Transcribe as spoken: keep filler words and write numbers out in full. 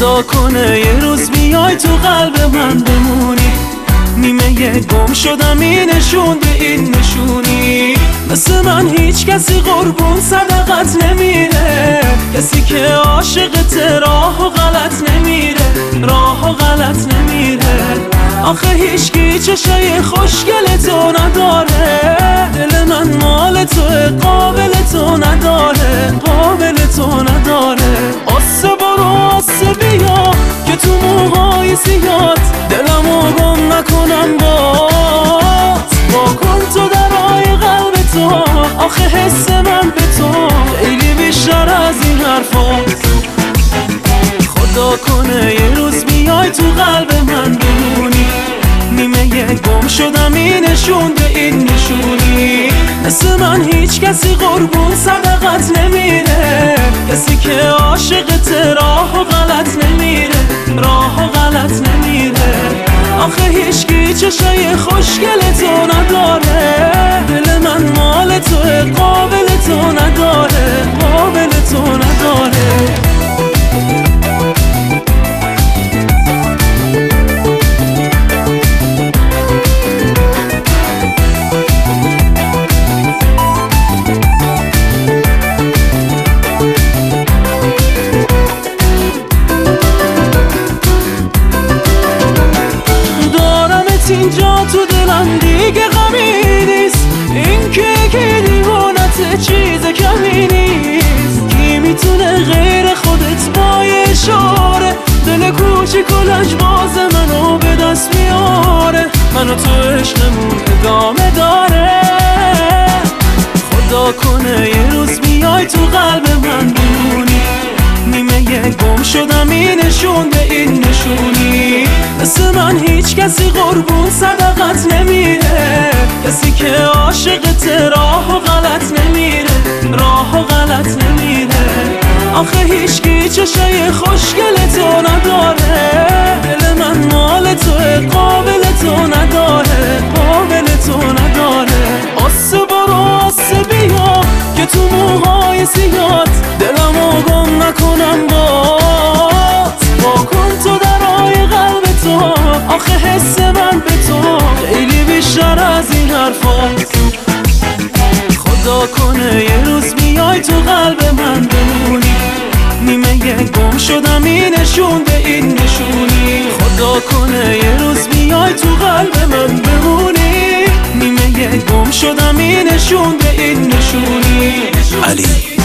خدا کنه یه روز بیای تو قلب من بمونی. نیمه یه گم شدم این نشون به این نشونی. مثل من هیچ کسی قربون صدقت نمیره، کسی که عاشقت راه و غلط نمیره، راه و غلط نمیره. آخه هیچکی چشای خوشگل تو نداره، دل من مال توه قابل تو نداره، قابل تو نداره. آسه برو آسه بیا که تو موهای سیاد دلمو گم نکنم بات. با کن تو درای قلب تو، آخه حس من به تو خیلی بیشتر از این حرفات. خدا کنه یه روز بیای تو قلب من بمونی. نیمه یه گم شدم این نشون به این نشونی. مثل من هیچ کسی قربون صدقت نمیره، کسی که عاشقت راه و غلط نمیره، راه و غلط نمیره. آخه هیچکی چشای خوشگل تو نداره، دل من مال توه قابل تو نداره، قابل تو نداره. اینجا تو دلم دیگه غمی نیست، این که که دیوانت چیز کمی نیست. کی میتونه غیر خودت با یه اشاره دل کوچیک و لجباز منو به دست میاره، منو تو عشقمون ادامه داره. خدا کنه یه روز بیای تو قلب من بمونی. نیمه یه گم شدم این نشون به این نشونی. مثل من هیچ کسی قربون صدقت نمیره، کسی که عاشقت راه و غلط نمیره، راه و غلط نمیره. آخه هیچکی چشای خوشگل تو نداره، دل من مال توه قابل تو نداره، قابل تو نداره. آسه برو آسه بیا که تو موهای سیاد دلمو گم نکنم بات. با کن تو درای قلب تو، آخه حس من به تو خیلی بیشتر از این حرفات. خدا کنه یه روز بیای تو قلب من بمونی. نیمه یه گم شدم این نشون به این نشونی. خدا کنه یه روز بیای تو قلب من بمونی. نیمه یه گم شدم این نشون به این نشونی. علی